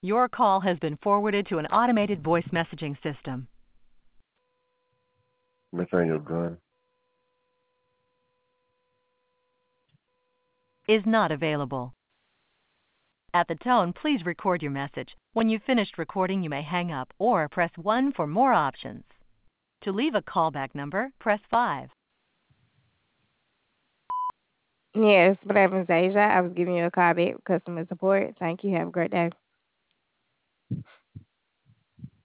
Your call has been forwarded to an automated voice messaging system. Nathaniel Gunn. Is not available. At the tone, please record your message. When you've finished recording, you may hang up or press 1 for more options. To leave a callback number, press 5. Yes, my name is Asia. I was giving you a call back with customer support. Thank you. Have a great day.